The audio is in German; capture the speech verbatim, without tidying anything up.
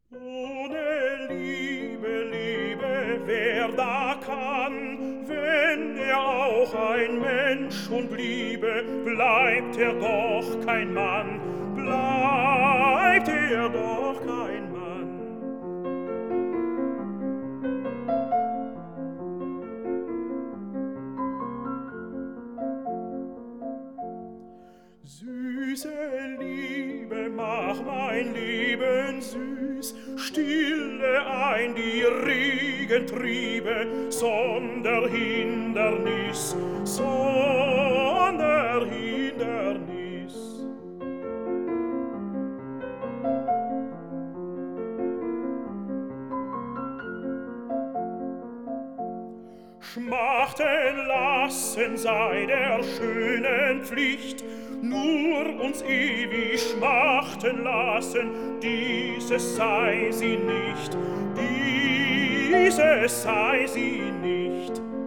Ohne Liebe, Liebe, wer da kann, wenn er auch ein Mensch und bliebe, bleibt er doch kein Mann, bleibt er doch kein Mann. Süße Liebe, mach mein Leben süß, stille ein die regen Triebe, sonder Hindernis, sonder Hindernis. Schmachten lassen sei der schönen Pflicht, nur uns ewig schmachten lassen, dieses sei sie nicht, dieses sei sie nicht.